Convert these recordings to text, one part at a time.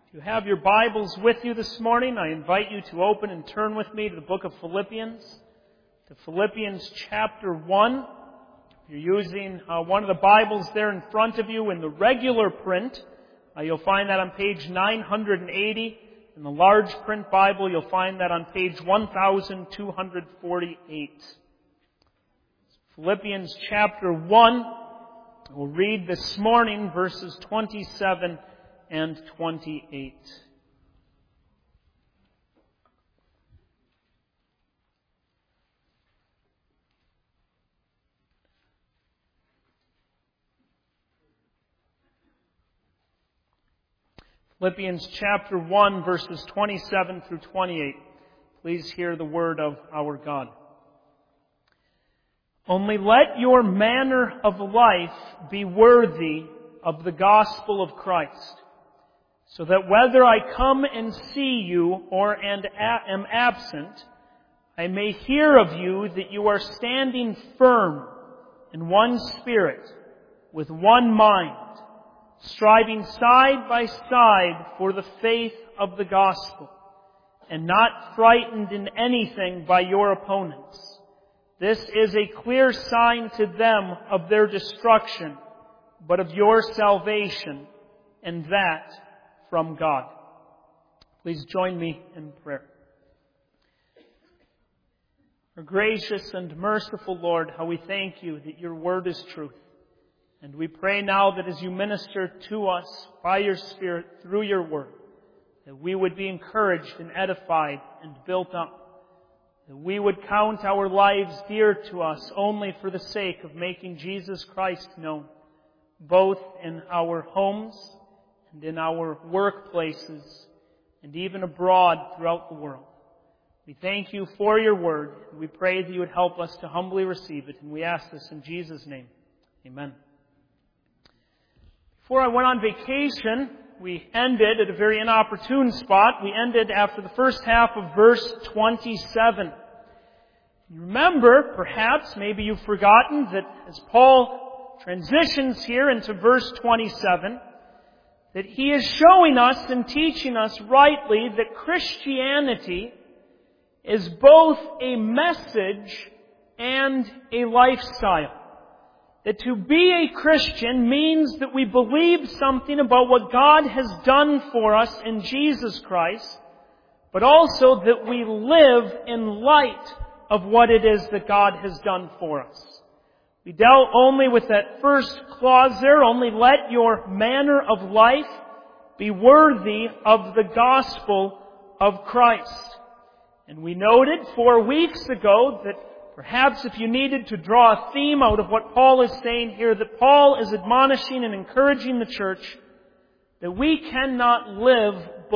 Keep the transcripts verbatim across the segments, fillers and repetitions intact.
If you have your Bibles with you this morning, I invite you to open and turn with me to the book of Philippians, to Philippians chapter one. If you're using uh, one of the Bibles there in front of you in the regular print, uh, you'll find that on page nine hundred eighty. In the large print Bible, you'll find that on page one thousand two hundred forty-eight. Philippians chapter one, we'll read this morning verses twenty-seven and twenty-eight. Philippians chapter one, verses twenty-seven through twenty-eight. Please hear the word of our God. Only let your manner of life be worthy of the gospel of Christ, so that whether I come and see you or and am absent, I may hear of you that you are standing firm in one spirit, with one mind, striving side by side for the faith of the gospel, and not frightened in anything by your opponents. This is a clear sign to them of their destruction, but of your salvation, and that from God. Please join me in prayer. Our gracious and merciful Lord, how we thank you that your word is truth. And we pray now that as you minister to us by your Spirit through your word, that we would be encouraged and edified and built up. That we would count our lives dear to us only for the sake of making Jesus Christ known, both in our homes and in our workplaces, and even abroad throughout the world. We thank you for your word, and we pray that you would help us to humbly receive it, and we ask this in Jesus' name. Amen. Before I went on vacation, we ended at a very inopportune spot. We ended after the first half of verse twenty-seven. You remember, perhaps, maybe you've forgotten, that as Paul transitions here into verse twenty-seven, that he is showing us and teaching us rightly that Christianity is both a message and a lifestyle. That to be a Christian means that we believe something about what God has done for us in Jesus Christ, but also that we live in light of what it is that God has done for us. We dealt only with that first clause there, only let your manner of life be worthy of the gospel of Christ. And we noted four weeks ago that perhaps if you needed to draw a theme out of what Paul is saying here, that Paul is admonishing and encouraging the church that we cannot live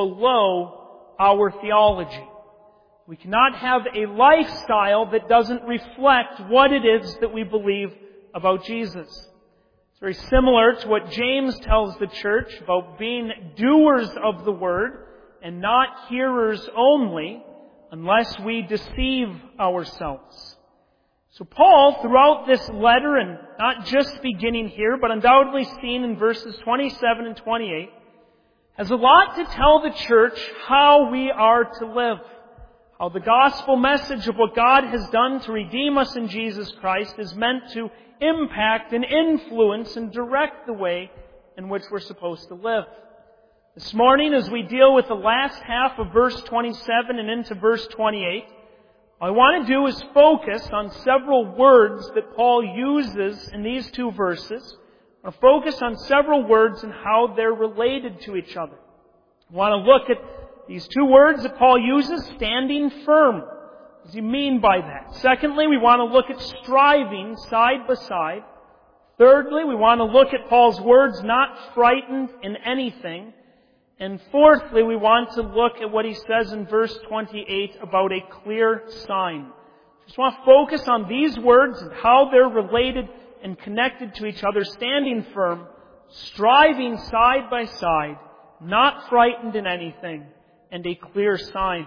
below our theology. We cannot have a lifestyle that doesn't reflect what it is that we believe about Jesus. It's very similar to what James tells the church about being doers of the word and not hearers only, unless we deceive ourselves. So Paul, throughout this letter, and not just beginning here, but undoubtedly seen in verses twenty-seven and twenty-eight, has a lot to tell the church how we are to live. How the gospel message of what God has done to redeem us in Jesus Christ is meant to impact and influence and direct the way in which we're supposed to live. This morning, as we deal with the last half of verse twenty-seven and into verse twenty-eight, what I want to do is focus on several words that Paul uses in these two verses. I want to focus on several words and how they're related to each other. I want to look at these two words that Paul uses, standing firm. What does he mean by that? Secondly, we want to look at striving side by side. Thirdly, we want to look at Paul's words, not frightened in anything. And fourthly, we want to look at what he says in verse twenty-eight about a clear sign. Just want to focus on these words and how they're related and connected to each other, standing firm, striving side by side, not frightened in anything, and a clear sign.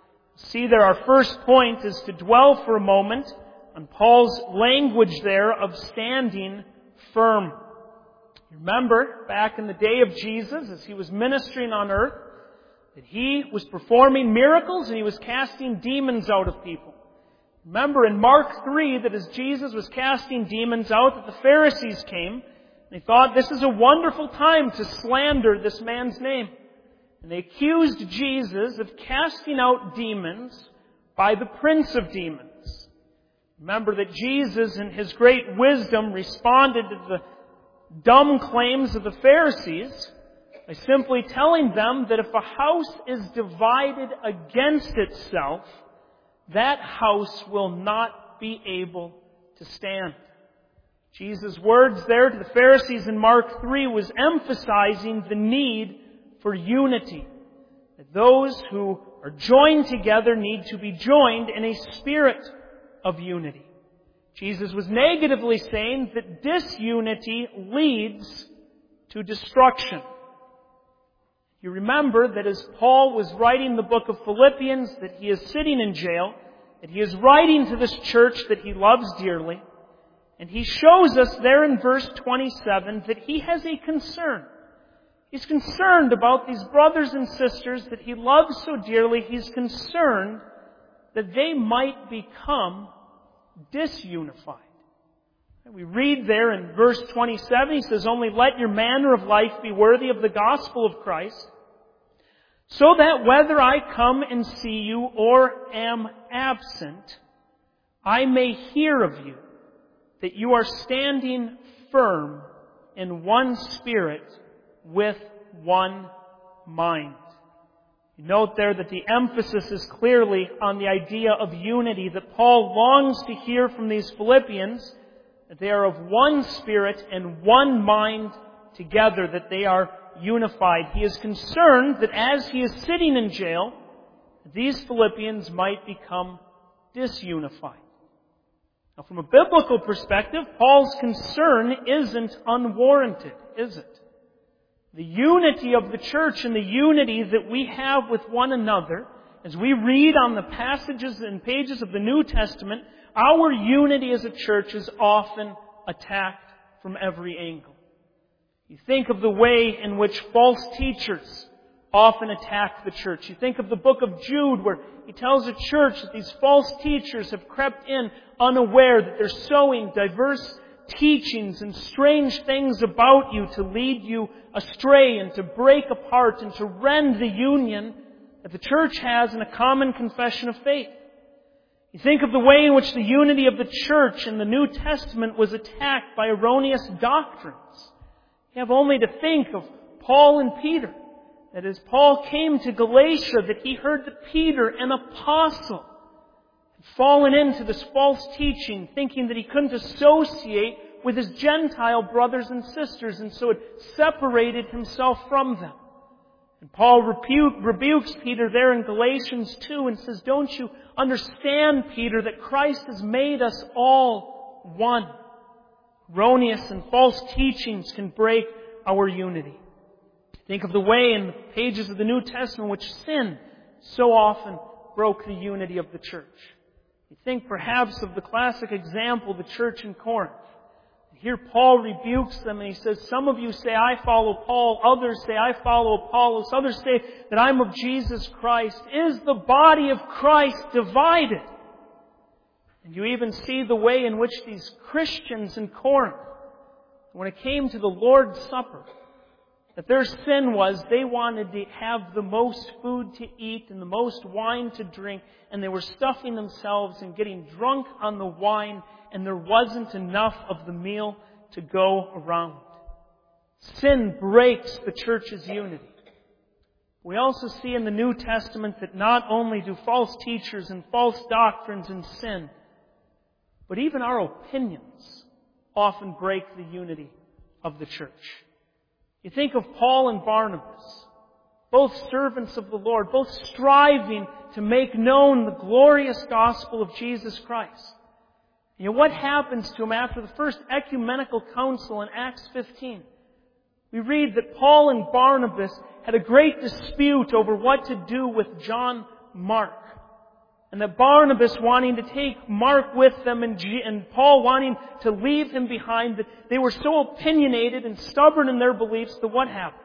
See there, our first point is to dwell for a moment on Paul's language there of standing firm. You remember back in the day of Jesus, as He was ministering on earth, that He was performing miracles and He was casting demons out of people. Remember in Mark three that as Jesus was casting demons out, that the Pharisees came, and they thought this is a wonderful time to slander this man's name. And they accused Jesus of casting out demons by the prince of demons. Remember that Jesus, in His great wisdom, responded to the dumb claims of the Pharisees by simply telling them that if a house is divided against itself, that house will not be able to stand. Jesus' words there to the Pharisees in Mark three was emphasizing the need for unity. That those who are joined together need to be joined in a spirit of unity. Jesus was negatively saying that disunity leads to destruction. You remember that as Paul was writing the book of Philippians, that he is sitting in jail, that he is writing to this church that he loves dearly, and he shows us there in verse twenty-seven that he has a concern. He's concerned about these brothers and sisters that he loves so dearly. He's concerned that they might become disunified. We read there in verse twenty-seven, he says, "Only let your manner of life be worthy of the gospel of Christ, so that whether I come and see you or am absent, I may hear of you, that you are standing firm in one spirit with one mind." You note there that the emphasis is clearly on the idea of unity, that Paul longs to hear from these Philippians that they are of one spirit and one mind together, that they are unified. He is concerned that as he is sitting in jail, these Philippians might become disunified. Now, from a biblical perspective, Paul's concern isn't unwarranted, is it? The unity of the church and the unity that we have with one another, as we read on the passages and pages of the New Testament, our unity as a church is often attacked from every angle. You think of the way in which false teachers often attack the church. You think of the book of Jude, where he tells the church that these false teachers have crept in unaware, that they're sowing diverse teachings and strange things about you to lead you astray and to break apart and to rend the union that the church has in a common confession of faith. You think of the way in which the unity of the church in the New Testament was attacked by erroneous doctrines. You have only to think of Paul and Peter. That as Paul came to Galatia, that he heard that Peter, an apostle, had fallen into this false teaching, thinking that he couldn't associate with his Gentile brothers and sisters, and so had separated himself from them. And Paul rebu- rebukes Peter there in Galatians two and says, "Don't you understand, Peter, that Christ has made us all one?" Erroneous and false teachings can break our unity. Think of the way in the pages of the New Testament which sin so often broke the unity of the church. You think perhaps of the classic example, the church in Corinth. Here Paul rebukes them and he says, "Some of you say I follow Paul, others say I follow Apollos, others say that I'm of Jesus Christ. Is the body of Christ divided?" And you even see the way in which these Christians in Corinth, when it came to the Lord's Supper, that their sin was they wanted to have the most food to eat and the most wine to drink, and they were stuffing themselves and getting drunk on the wine, and there wasn't enough of the meal to go around. Sin breaks the church's unity. We also see in the New Testament that not only do false teachers and false doctrines and sin, but even our opinions often break the unity of the church. You think of Paul and Barnabas, both servants of the Lord, both striving to make known the glorious gospel of Jesus Christ. You know, what happens to them after the first ecumenical council in Acts fifteen? We read that Paul and Barnabas had a great dispute over what to do with John Mark. And that Barnabas wanting to take Mark with them and, G- and Paul wanting to leave him behind, that they were so opinionated and stubborn in their beliefs that what happened?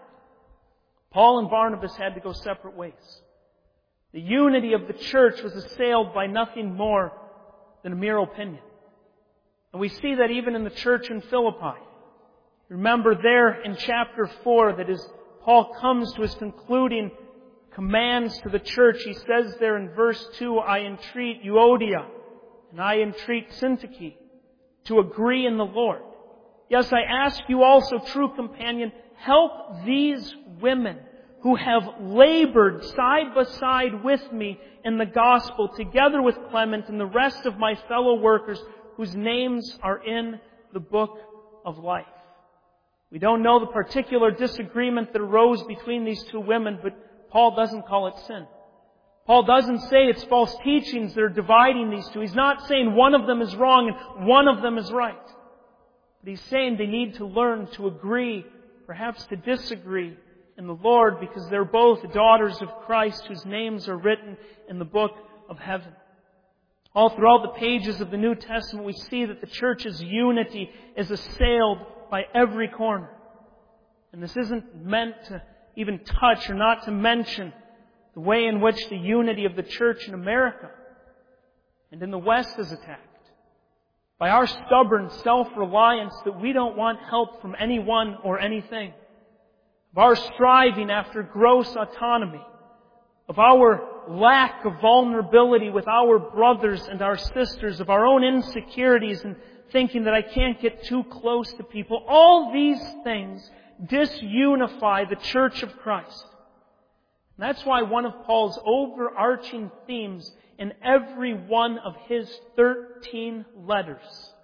Paul and Barnabas had to go separate ways. The unity of the church was assailed by nothing more than a mere opinion. And we see that even in the church in Philippi. Remember there in chapter four that as Paul comes to his concluding commands to the church, he says there in verse two, I entreat Euodia and I entreat Syntyche to agree in the Lord. Yes, I ask you also, true companion, help these women who have labored side by side with me in the gospel, together with Clement and the rest of my fellow workers whose names are in the book of life. We don't know the particular disagreement that arose between these two women, but Paul doesn't call it sin. Paul doesn't say it's false teachings that are dividing these two. He's not saying one of them is wrong and one of them is right. But he's saying they need to learn to agree, perhaps to disagree in the Lord, because they're both daughters of Christ whose names are written in the book of heaven. All throughout the pages of the New Testament, we see that the church's unity is assailed by every corner. And this isn't meant to even touch or not to mention the way in which the unity of the church in America and in the West is attacked. By our stubborn self-reliance that we don't want help from anyone or anything. Of our striving after gross autonomy. Of our lack of vulnerability with our brothers and our sisters. Of our own insecurities and thinking that I can't get too close to people. All these things disunify the church of Christ. And that's why one of Paul's overarching themes in every one of his thirteen letters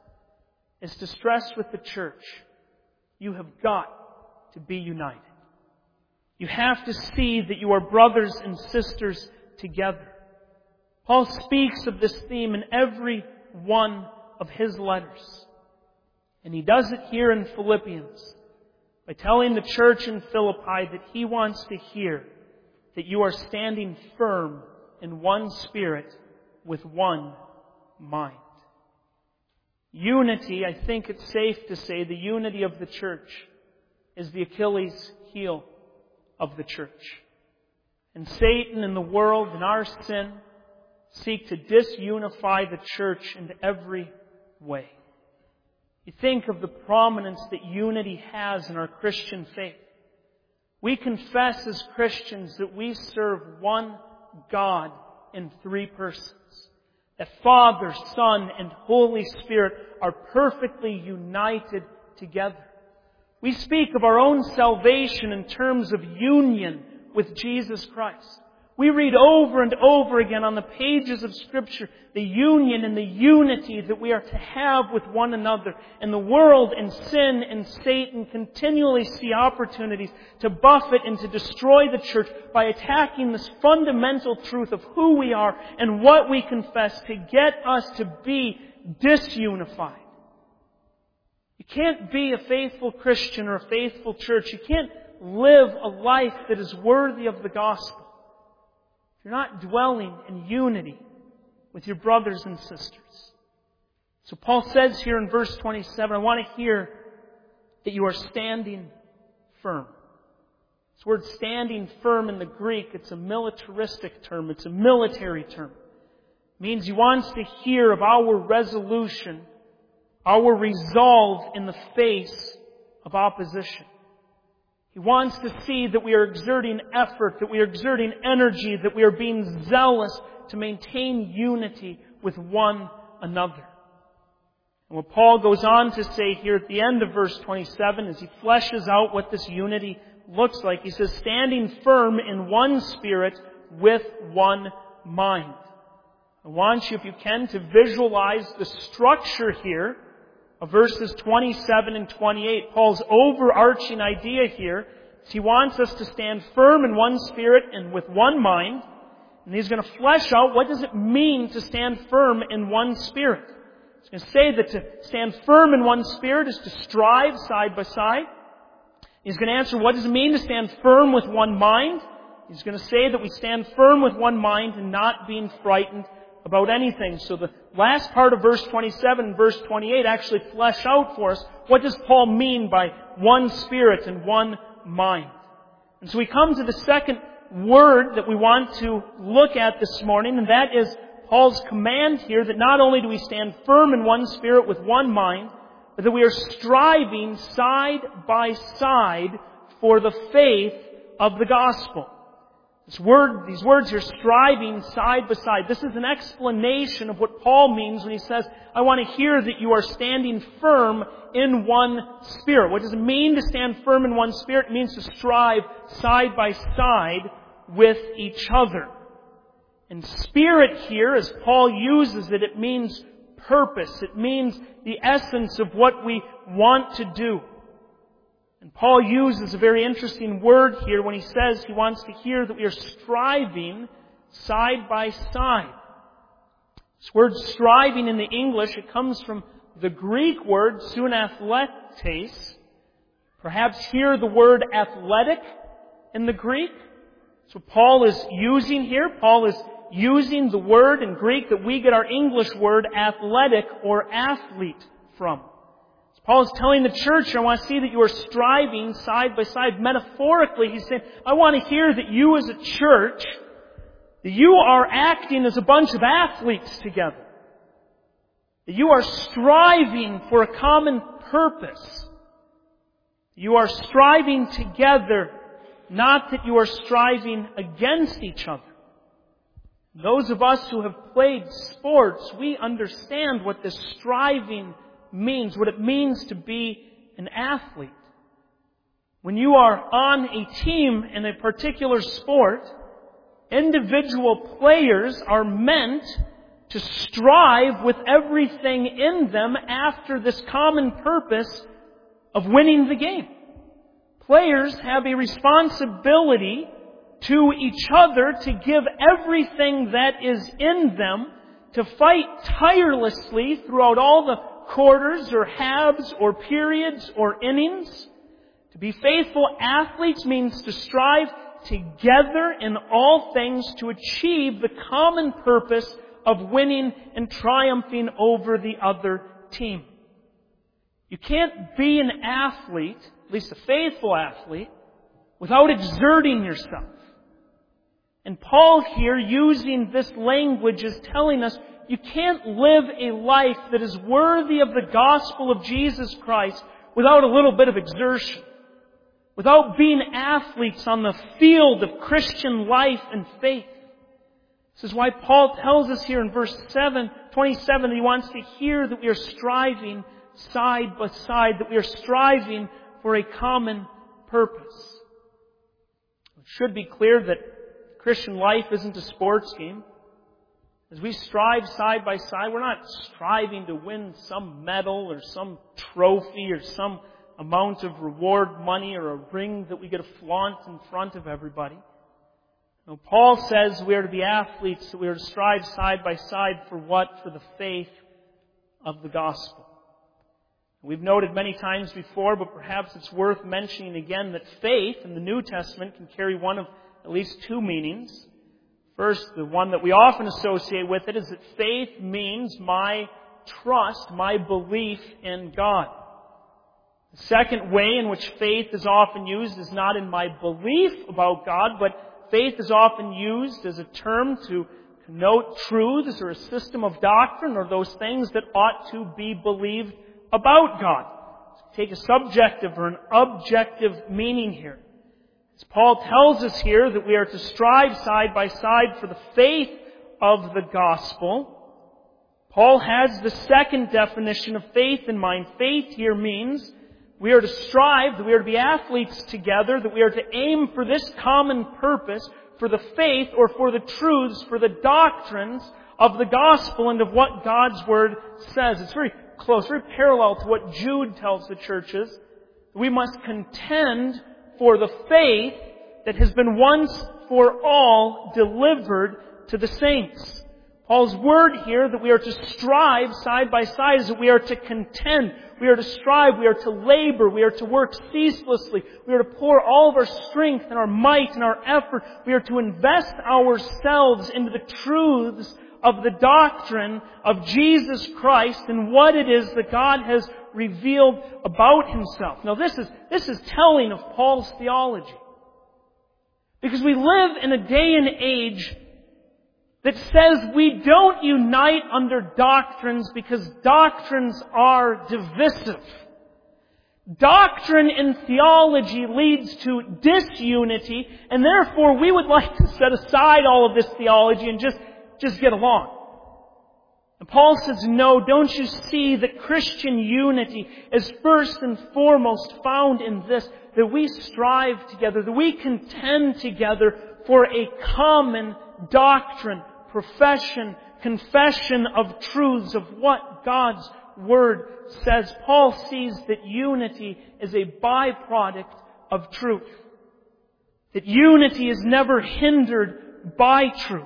is to stress with the church, you have got to be united. You have to see that you are brothers and sisters together. Paul speaks of this theme in every one of his letters. And he does it here in Philippians by telling the church in Philippi that he wants to hear that you are standing firm in one spirit with one mind. Unity, I think it's safe to say, the unity of the church is the Achilles heel of the church. And Satan and the world and our sin seek to disunify the church in every way. You think of the prominence that unity has in our Christian faith. We confess as Christians that we serve one God in three persons. That Father, Son, and Holy Spirit are perfectly united together. We speak of our own salvation in terms of union with Jesus Christ. We read over and over again on the pages of Scripture the union and the unity that we are to have with one another. And the world and sin and Satan continually see opportunities to buffet and to destroy the church by attacking this fundamental truth of who we are and what we confess to get us to be disunified. You can't be a faithful Christian or a faithful church. You can't live a life that is worthy of the gospel if you're not dwelling in unity with your brothers and sisters. So Paul says here in verse twenty-seven, I want to hear that you are standing firm. This word standing firm in the Greek, it's a militaristic term. It's a military term. It means he wants to hear of our resolution, our resolve in the face of opposition. He wants to see that we are exerting effort, that we are exerting energy, that we are being zealous to maintain unity with one another. And what Paul goes on to say here at the end of verse twenty-seven, as he fleshes out what this unity looks like, he says, standing firm in one spirit with one mind. I want you, if you can, to visualize the structure here of verses twenty-seven and twenty-eight. Paul's overarching idea here is he wants us to stand firm in one spirit and with one mind. And he's going to flesh out what does it mean to stand firm in one spirit. He's going to say that to stand firm in one spirit is to strive side by side. He's going to answer what does it mean to stand firm with one mind. He's going to say that we stand firm with one mind and not being frightened about anything. So the last part of verse twenty-seven and verse twenty-eight actually flesh out for us what does Paul mean by one Spirit and one mind. And so we come to the second word that we want to look at this morning, and that is Paul's command here that not only do we stand firm in one Spirit with one mind, but that we are striving side by side for the faith of the gospel. This word, these words here, striving side by side, this is an explanation of what Paul means when he says, I want to hear that you are standing firm in one Spirit. What does it mean to stand firm in one Spirit? It means to strive side by side with each other. And Spirit here, as Paul uses it, it means purpose. It means the essence of what we want to do. And Paul uses a very interesting word here when he says he wants to hear that we are striving side by side. This word striving in the English, it comes from the Greek word sunathletes. Perhaps here the word athletic in the Greek. So Paul is using here, Paul is using the word in Greek that we get our English word athletic or athlete from. So Paul is telling the church, I want to see that you are striving side by side. Metaphorically, he's saying, I want to hear that you as a church, that you are acting as a bunch of athletes together. That you are striving for a common purpose. You are striving together, not that you are striving against each other. Those of us who have played sports, we understand what this striving means, what it means to be an athlete. When you are on a team in a particular sport, individual players are meant to strive with everything in them after this common purpose of winning the game. Players have a responsibility to each other to give everything that is in them to fight tirelessly throughout all the quarters or halves or periods or innings. To be faithful athletes means to strive together in all things to achieve the common purpose of winning and triumphing over the other team. You can't be an athlete, at least a faithful athlete, without exerting yourself. And Paul here, using this language, is telling us you can't live a life that is worthy of the gospel of Jesus Christ without a little bit of exertion. Without being athletes on the field of Christian life and faith. This is why Paul tells us here in verse seven, twenty-seven that he wants to hear that we are striving side by side, that we are striving for a common purpose. It should be clear that Christian life isn't a sports game. As we strive side by side, we're not striving to win some medal or some trophy or some amount of reward money or a ring that we get to flaunt in front of everybody. Now, Paul says we are to be athletes, that we are to strive side by side for what? For the faith of the gospel. We've noted many times before, but perhaps it's worth mentioning again, that faith in the New Testament can carry one of at least two meanings. First, the one that we often associate with it is that faith means my trust, my belief in God. The second way in which faith is often used is not in my belief about God, but faith is often used as a term to connote truths or a system of doctrine or those things that ought to be believed about God. So take a subjective or an objective meaning here. As Paul tells us here that we are to strive side by side for the faith of the gospel, Paul has the second definition of faith in mind. Faith here means we are to strive, that we are to be athletes together, that we are to aim for this common purpose, for the faith or for the truths, for the doctrines of the gospel and of what God's Word says. It's very close, very parallel to what Jude tells the churches. We must contend for the faith that has been once for all delivered to the saints. Paul's word here that we are to strive side by side is that we are to contend. We are to strive. We are to labor. We are to work ceaselessly. We are to pour all of our strength and our might and our effort. We are to invest ourselves into the truths of the doctrine of Jesus Christ and what it is that God has revealed about Himself. Now this is, this is telling of Paul's theology. Because we live in a day and age that says we don't unite under doctrines because doctrines are divisive. Doctrine in theology leads to disunity, and therefore we would like to set aside all of this theology and just, just get along. And Paul says, no, don't you see that Christian unity is first and foremost found in this, that we strive together, that we contend together for a common doctrine, profession, confession of truths of what God's Word says. Paul sees that unity is a byproduct of truth. That unity is never hindered by truth.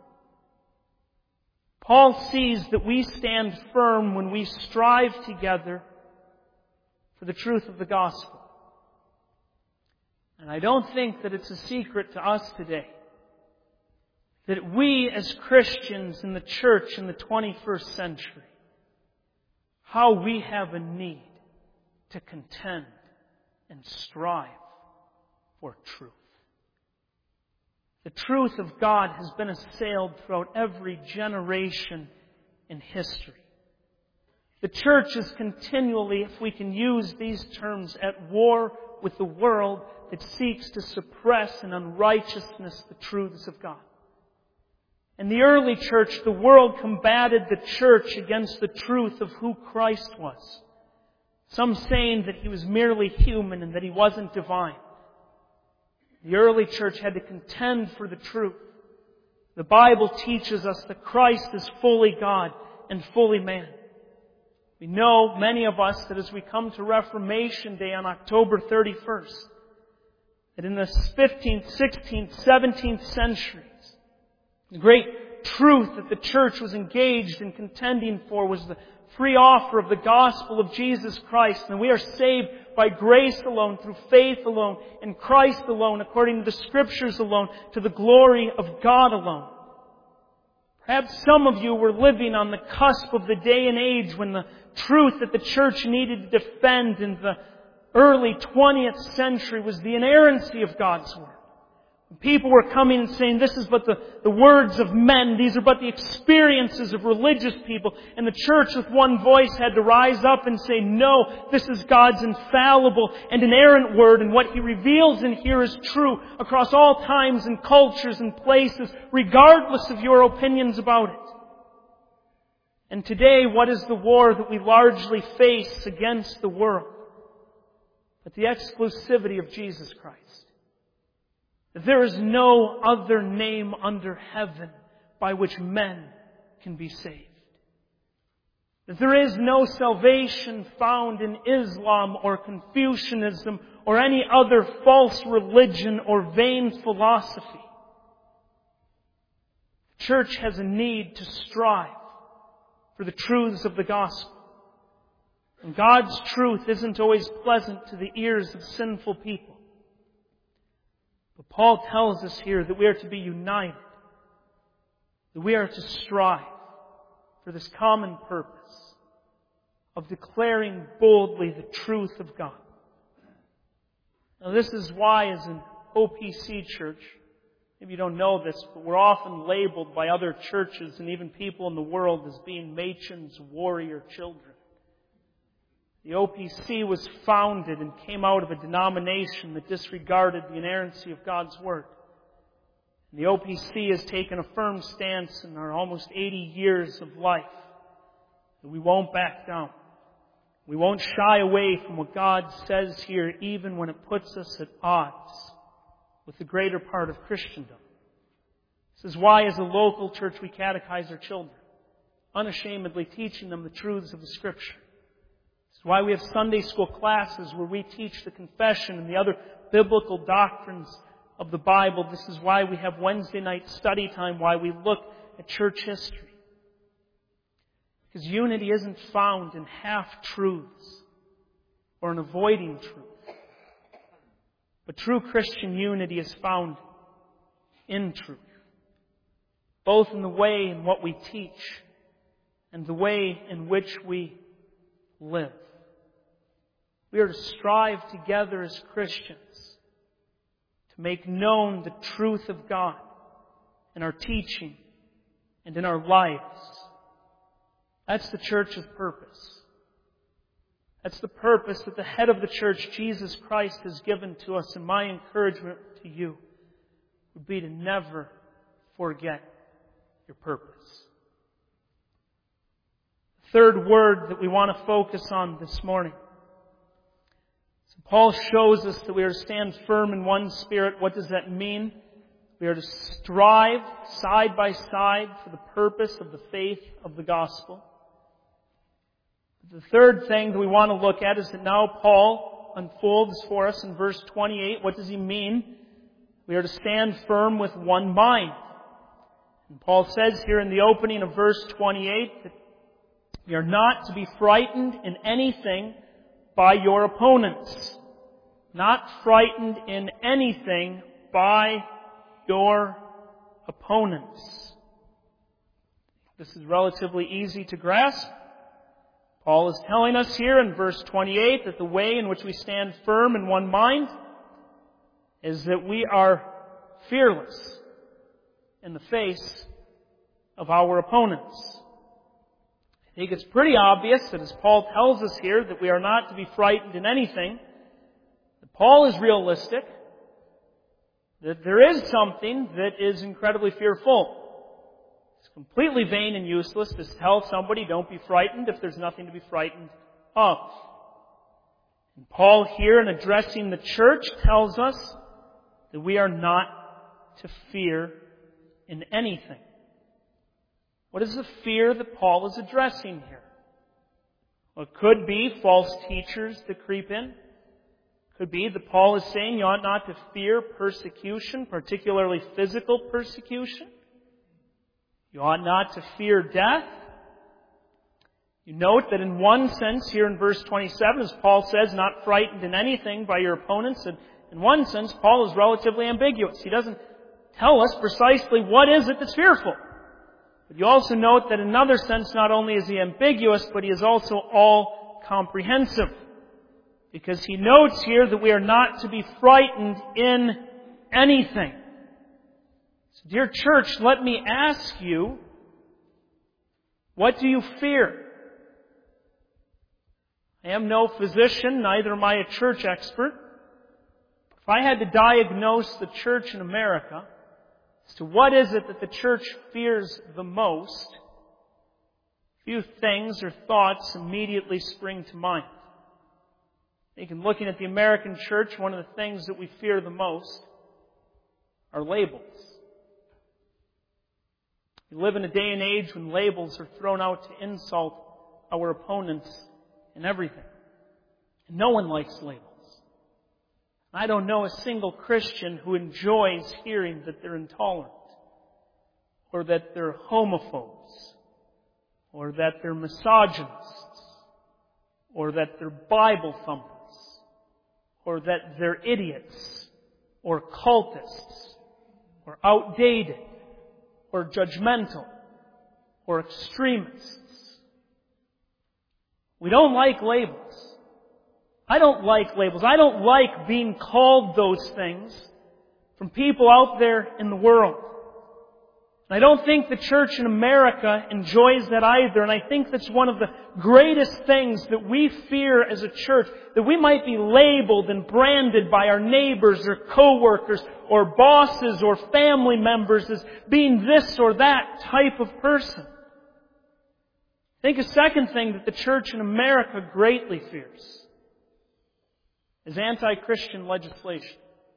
Paul sees that we stand firm when we strive together for the truth of the gospel. And I don't think that it's a secret to us today that we as Christians in the church in the twenty-first century, how we have a need to contend and strive for truth. The truth of God has been assailed throughout every generation in history. The church is continually, if we can use these terms, at war with the world that seeks to suppress in unrighteousness the truths of God. In the early church, the world combated the church against the truth of who Christ was. Some saying that He was merely human and that He wasn't divine. The early church had to contend for the truth. The Bible teaches us that Christ is fully God and fully man. We know, many of us, that as we come to Reformation Day on October thirty-first, that in the fifteenth, sixteenth, seventeenth centuries, the great truth that the church was engaged in contending for was the free offer of the gospel of Jesus Christ. And we are saved by grace alone, through faith alone, in Christ alone, according to the Scriptures alone, to the glory of God alone. Perhaps some of you were living on the cusp of the day and age when the truth that the church needed to defend in the early twentieth century was the inerrancy of God's Word. People were coming and saying, this is but the, the words of men. These are but the experiences of religious people. And the church with one voice had to rise up and say, no, this is God's infallible and inerrant Word. And what He reveals in here is true across all times and cultures and places, regardless of your opinions about it. And today, what is the war that we largely face against the world? But the exclusivity of Jesus Christ. There is no other name under heaven by which men can be saved. There is no salvation found in Islam or Confucianism or any other false religion or vain philosophy. The church has a need to strive for the truths of the gospel. And God's truth isn't always pleasant to the ears of sinful people. But Paul tells us here that we are to be united, that we are to strive for this common purpose of declaring boldly the truth of God. Now this is why as an O P C church, maybe you don't know this, but we're often labeled by other churches and even people in the world as being Machen's warrior children. The O P C was founded and came out of a denomination that disregarded the inerrancy of God's Word. And the O P C has taken a firm stance in our almost eighty years of life that we won't back down. We won't shy away from what God says here, even when it puts us at odds with the greater part of Christendom. This is why as a local church we catechize our children, unashamedly teaching them the truths of the Scripture. This is why we have Sunday school classes where we teach the confession and the other biblical doctrines of the Bible. This is why we have Wednesday night study time, why we look at church history. Because unity isn't found in half-truths or in avoiding truth. But true Christian unity is found in truth. both in the way in what we teach and the way in which we live. We are to strive together as Christians to make known the truth of God in our teaching and in our lives. That's the church's purpose. That's the purpose that the head of the church, Jesus Christ, has given to us, and my encouragement to you would be to never forget your purpose. The third word that we want to focus on this morning. So Paul shows us that we are to stand firm in one spirit. What does that mean? We are to strive side by side for the purpose of the faith of the gospel. The third thing that we want to look at is that now Paul unfolds for us in verse twenty-eight. What does he mean? We are to stand firm with one mind. And Paul says here in the opening of verse twenty-eight that we are not to be frightened in anything by your opponents. Not frightened in anything by your opponents. This is relatively easy to grasp. Paul is telling us here in verse twenty-eight that the way in which we stand firm in one mind is that we are fearless in the face of our opponents. I think it's pretty obvious that as Paul tells us here that we are not to be frightened in anything, that Paul is realistic, that there is something that is incredibly fearful. It's completely vain and useless to tell somebody, don't be frightened, if there's nothing to be frightened of. And Paul here, in addressing the church, tells us that we are not to fear in anything. What is the fear that Paul is addressing here? Well, it could be false teachers that creep in. It could be that Paul is saying you ought not to fear persecution, particularly physical persecution. You ought not to fear death. You note that in one sense here in verse twenty-seven, as Paul says, not frightened in anything by your opponents, and in one sense, Paul is relatively ambiguous. He doesn't tell us precisely what is it that's fearful. But you also note that in another sense, not only is he ambiguous, but he is also all-comprehensive. Because he notes here that we are not to be frightened in anything. So, dear church, let me ask you, what do you fear? I am no physician, neither am I a church expert. If I had to diagnose the church in America as to what is it that the church fears the most, few things or thoughts immediately spring to mind. I think in looking at the American church, one of the things that we fear the most are labels. We live in a day and age when labels are thrown out to insult our opponents in everything. And no one likes labels. I don't know a single Christian who enjoys hearing that they're intolerant, or that they're homophobes, or that they're misogynists, or that they're Bible thumpers, or that they're idiots, or cultists, or outdated, or judgmental, or extremists. We don't like labels. I don't like labels. I don't like being called those things from people out there in the world. And I don't think the church in America enjoys that either. And I think that's one of the greatest things that we fear as a church, that we might be labeled and branded by our neighbors or co-workers or bosses or family members as being this or that type of person. I think a second thing that the church in America greatly fears is anti-Christian legislation.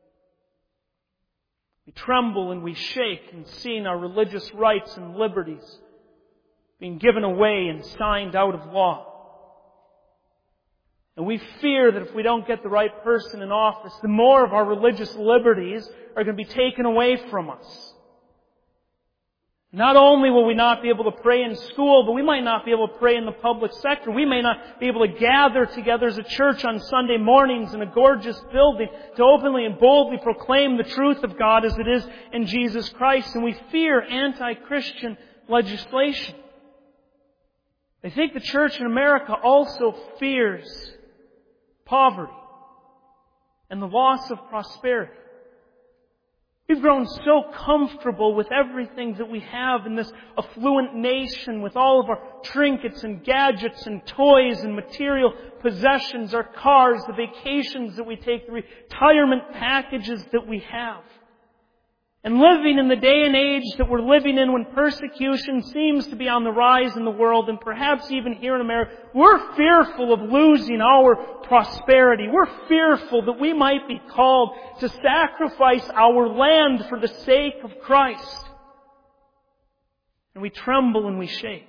We tremble and we shake in seeing our religious rights and liberties being given away and signed out of law. And we fear that if we don't get the right person in office, the more of our religious liberties are going to be taken away from us. Not only will we not be able to pray in school, but we might not be able to pray in the public sector. We may not be able to gather together as a church on Sunday mornings in a gorgeous building to openly and boldly proclaim the truth of God as it is in Jesus Christ. And we fear anti-Christian legislation. I think the church in America also fears poverty and the loss of prosperity. We've grown so comfortable with everything that we have in this affluent nation, with all of our trinkets and gadgets and toys and material possessions, our cars, the vacations that we take, the retirement packages that we have. And living in the day and age that we're living in, when persecution seems to be on the rise in the world, and perhaps even here in America, we're fearful of losing our prosperity. We're fearful that we might be called to sacrifice our land for the sake of Christ. And we tremble and we shake.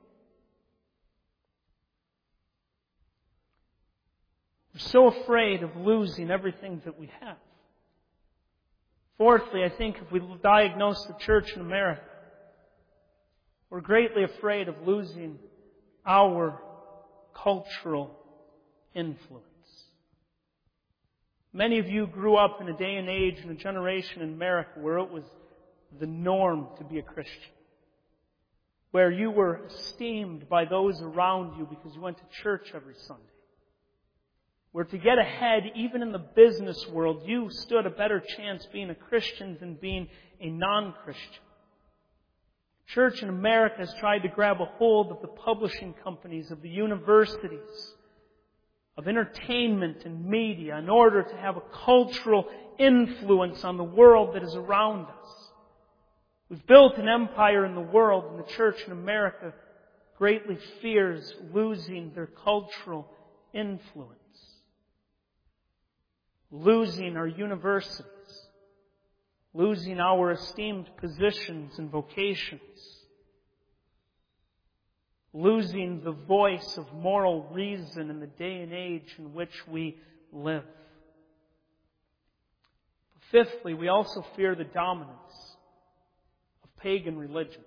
We're so afraid of losing everything that we have. Fourthly, I think if we diagnose the church in America, we're greatly afraid of losing our cultural influence. Many of you grew up in a day and age and a generation in America where it was the norm to be a Christian, where you were esteemed by those around you because you went to church every Sunday, where to get ahead, even in the business world, you stood a better chance being a Christian than being a non-Christian. Church in America has tried to grab a hold of the publishing companies, of the universities, of entertainment and media in order to have a cultural influence on the world that is around us. We've built an empire in the world, and the church in America greatly fears losing their cultural influence. Losing our universities, losing our esteemed positions and vocations, losing the voice of moral reason in the day and age in which we live. Fifthly, we also fear the dominance of pagan religions.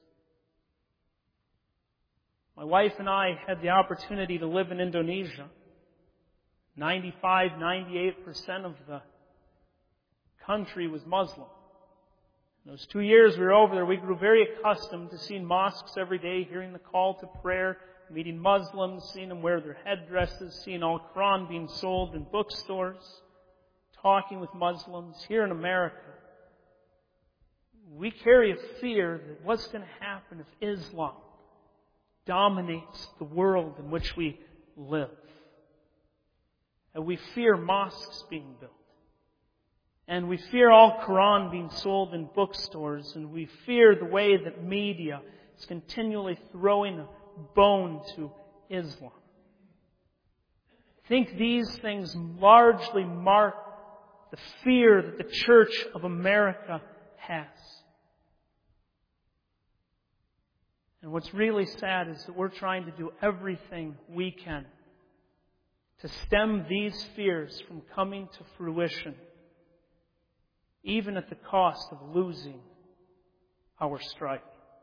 My wife and I had the opportunity to live in Indonesia. ninety-five, ninety-eight percent of the country was Muslim. In those two years we were over there, we grew very accustomed to seeing mosques every day, hearing the call to prayer, meeting Muslims, seeing them wear their headdresses, seeing Al-Quran being sold in bookstores, talking with Muslims. Here in America, we carry a fear that what's going to happen if Islam dominates the world in which we live. And we fear mosques being built. And we fear Al-Quran being sold in bookstores. And we fear the way that media is continually throwing a bone to Islam. I think these things largely mark the fear that the Church of America has. And what's really sad is that we're trying to do everything we can to stem these fears from coming to fruition, even at the cost of losing our striving.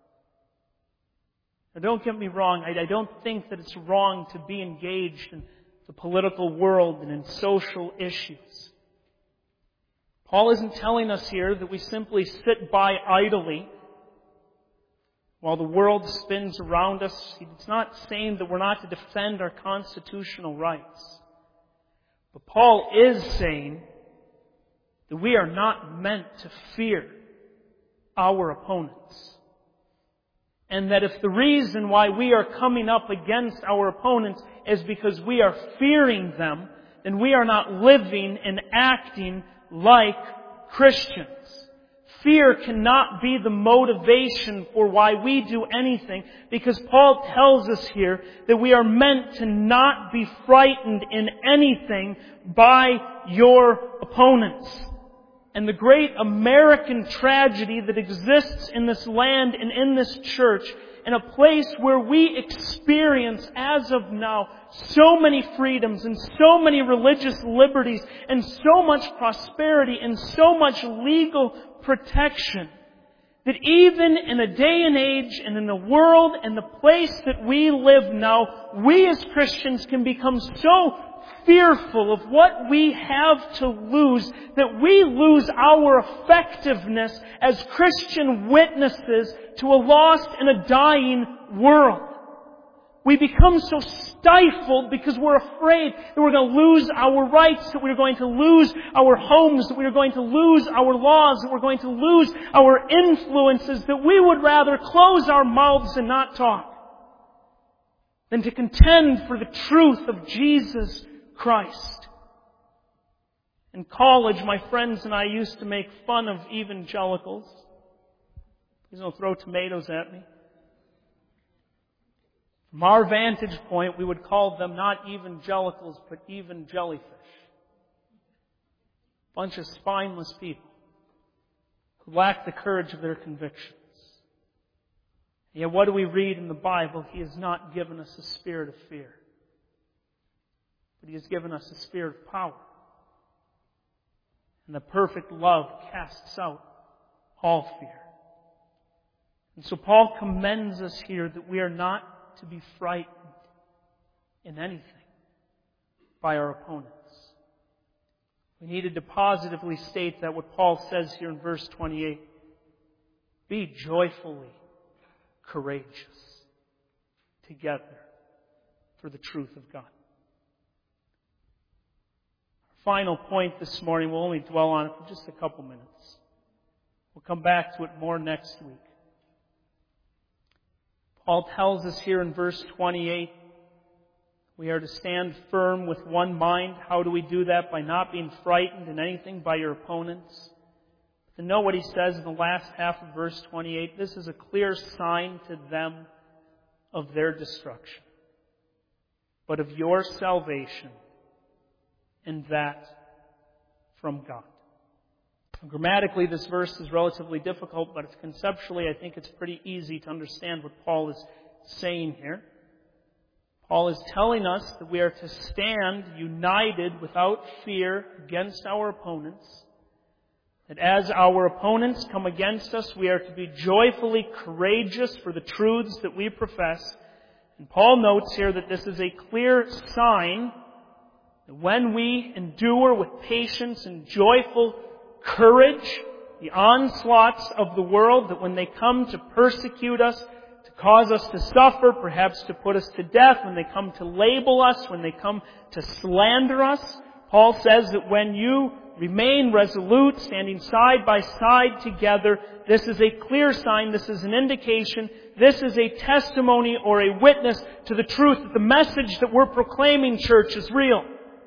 Now, don't get me wrong, I, I don't think that it's wrong to be engaged in the political world and in social issues. Paul isn't telling us here that we simply sit by idly while the world spins around us. It's not saying that we're not to defend our constitutional rights. But Paul is saying that we are not meant to fear our opponents. And that if the reason why we are coming up against our opponents is because we are fearing them, then we are not living and acting like Christians. Fear cannot be the motivation for why we do anything, because Paul tells us here that we are meant to not be frightened in anything by your opponents. And the great American tragedy that exists in this land and in this church, in a place where we experience, as of now, so many freedoms and so many religious liberties and so much prosperity and so much legal protection, that even in a day and age and in the world and the place that we live now, we as Christians can become so fearful of what we have to lose that we lose our effectiveness as Christian witnesses to a lost and a dying world. We become so stifled because we're afraid that we're going to lose our rights, that we're going to lose our homes, that we're going to lose our laws, that we're going to lose our influences, that we would rather close our mouths and not talk than to contend for the truth of Jesus Christ. In college, my friends and I used to make fun of evangelicals. Please don't throw tomatoes at me. From our vantage point, we would call them not evangelicals, but even jellyfish. A bunch of spineless people who lack the courage of their convictions. And yet what do we read in the Bible? He has not given us a spirit of fear, but He has given us a spirit of power. And the perfect love casts out all fear. And so Paul commends us here that we are not to be frightened in anything by our opponents. We needed to positively state that what Paul says here in verse twenty-eight. Be joyfully courageous together for the truth of God. Our final point this morning, we'll only dwell on it for just a couple minutes. We'll come back to it more next week. Paul tells us here in verse twenty-eight, we are to stand firm with one mind. How do we do that? By not being frightened in anything by your opponents. To know what he says in the last half of verse twenty-eight, this is a clear sign to them of their destruction, but of your salvation, and that from God. Grammatically, this verse is relatively difficult, but it's conceptually, I think it's pretty easy to understand what Paul is saying here. Paul is telling us that we are to stand united without fear against our opponents. That as our opponents come against us, we are to be joyfully courageous for the truths that we profess. And Paul notes here that this is a clear sign that when we endure with patience and joyful courage the onslaughts of the world, that when they come to persecute us, to cause us to suffer, perhaps to put us to death, when they come to label us, when they come to slander us, Paul says that when you remain resolute, standing side by side together, this is a clear sign, this is an indication, this is a testimony or a witness to the truth that the message that we're proclaiming, church, is real.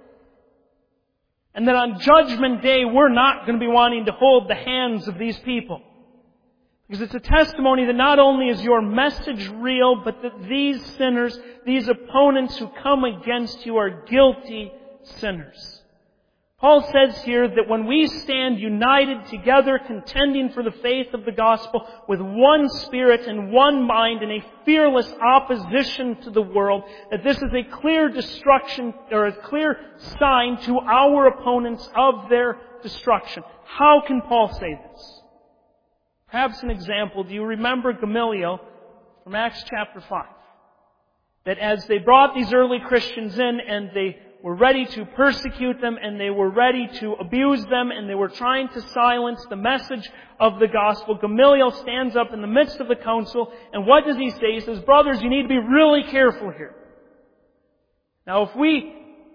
And that on Judgment Day, we're not going to be wanting to hold the hands of these people. Because it's a testimony that not only is your message real, but that these sinners, these opponents who come against you are guilty sinners. Paul says here that when we stand united together, contending for the faith of the gospel with one spirit and one mind in a fearless opposition to the world, that this is a clear destruction or a clear sign to our opponents of their destruction. How can Paul say this? Perhaps an example. Do you remember Gamaliel from Acts chapter five? That as they brought these early Christians in and they were ready to persecute them and they were ready to abuse them and they were trying to silence the message of the gospel, Gamaliel stands up in the midst of the council, and what does he say? He says, brothers, you need to be really careful here. Now, if we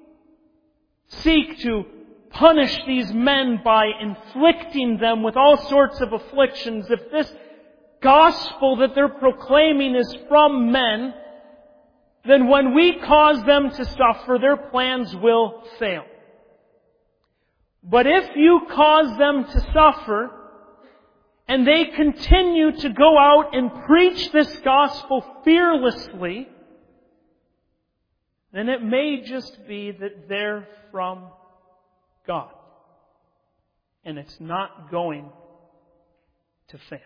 seek to punish these men by inflicting them with all sorts of afflictions, if this gospel that they're proclaiming is from men, then when we cause them to suffer, their plans will fail. But if you cause them to suffer, and they continue to go out and preach this gospel fearlessly, then it may just be that they're from God. And it's not going to fail.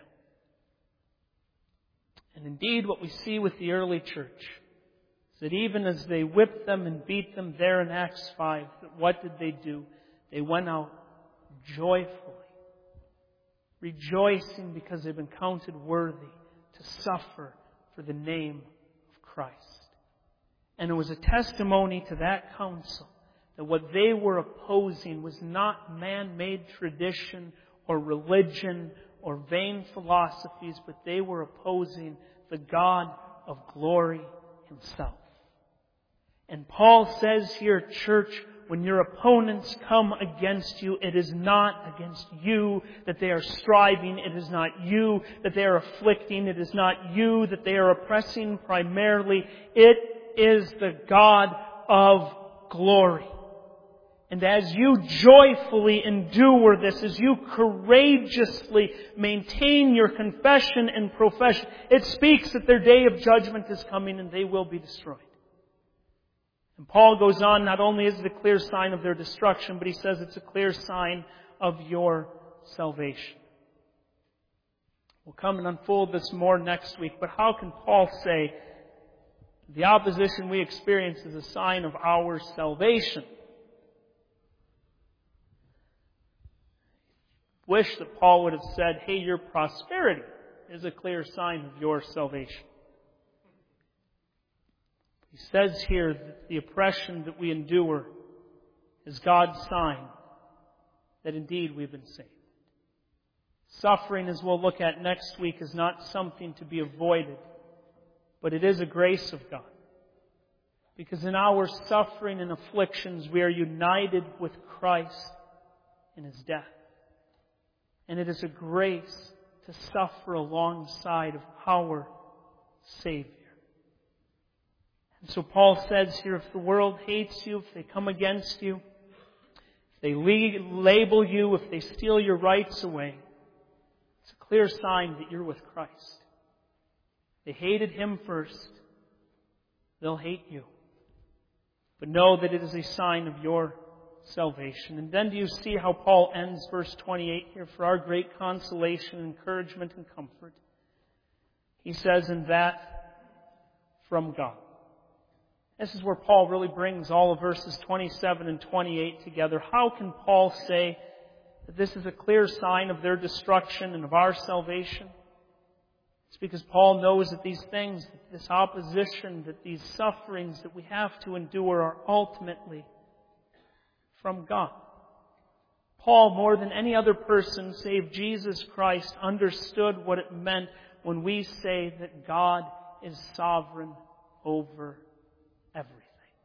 And indeed, what we see with the early church, that even as they whipped them and beat them there in Acts five, that what did they do? They went out joyfully, rejoicing because they've been counted worthy to suffer for the name of Christ. And it was a testimony to that council that what they were opposing was not man-made tradition or religion or vain philosophies, but they were opposing the God of glory Himself. And Paul says here, church, when your opponents come against you, it is not against you that they are striving. It is not you that they are afflicting. It is not you that they are oppressing primarily. It is the God of glory. And as you joyfully endure this, as you courageously maintain your confession and profession, it speaks that their day of judgment is coming and they will be destroyed. And Paul goes on, not only is it a clear sign of their destruction, but he says it's a clear sign of your salvation. We'll come and unfold this more next week, but how can Paul say the opposition we experience is a sign of our salvation? Wish that Paul would have said, hey, your prosperity is a clear sign of your salvation. He says here that the oppression that we endure is God's sign that indeed we've been saved. Suffering, as we'll look at next week, is not something to be avoided, but it is a grace of God. Because in our suffering and afflictions, we are united with Christ in His death. And it is a grace to suffer alongside of our Savior. And so Paul says here, if the world hates you, if they come against you, if they label you, if they steal your rights away, it's a clear sign that you're with Christ. They hated Him first. They'll hate you. But know that it is a sign of your salvation. And then do you see how Paul ends verse twenty-eight here for our great consolation, encouragement, and comfort? He says, and that from God. This is where Paul really brings all of verses twenty-seven and twenty-eight together. How can Paul say that this is a clear sign of their destruction and of our salvation? It's because Paul knows that these things, that this opposition, that these sufferings that we have to endure are ultimately from God. Paul, more than any other person save Jesus Christ, understood what it meant when we say that God is sovereign over everything.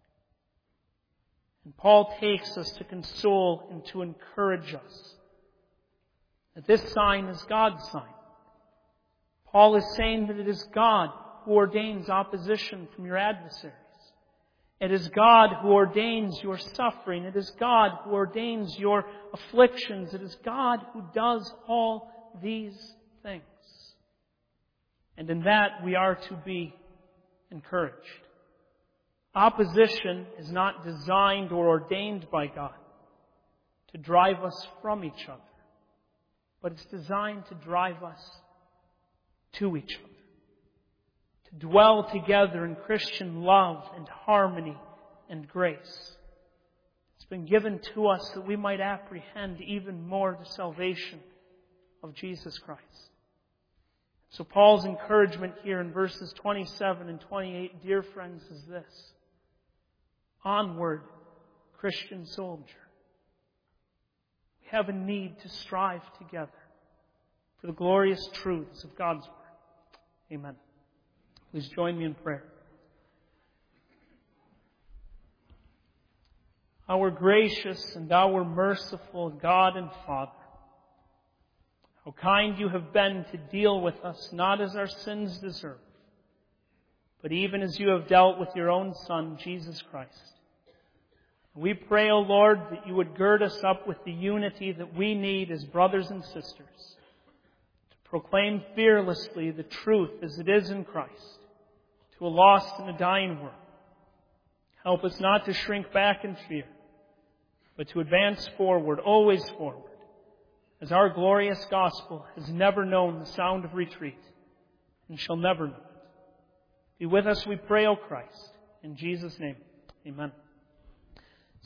And Paul takes us to console and to encourage us that this sign is God's sign. Paul is saying that it is God who ordains opposition from your adversaries. It is God who ordains your suffering. It is God who ordains your afflictions. It is God who does all these things. And in that we are to be encouraged. Opposition is not designed or ordained by God to drive us from each other, but it's designed to drive us to each other. To dwell together in Christian love and harmony and grace. It's been given to us that we might apprehend even more the salvation of Jesus Christ. So Paul's encouragement here in verses twenty-seven and twenty-eight, dear friends, is this. Onward, Christian soldier. We have a need to strive together for the glorious truths of God's Word. Amen. Please join me in prayer. Our gracious and our merciful God and Father, how kind you have been to deal with us, not as our sins deserve, but even as you have dealt with your own Son, Jesus Christ. We pray, O Lord, that you would gird us up with the unity that we need as brothers and sisters, to proclaim fearlessly the truth as it is in Christ, to a lost and a dying world. Help us not to shrink back in fear, but to advance forward, always forward, as our glorious gospel has never known the sound of retreat and shall never know it. Be with us, we pray, O Christ. In Jesus' name, amen.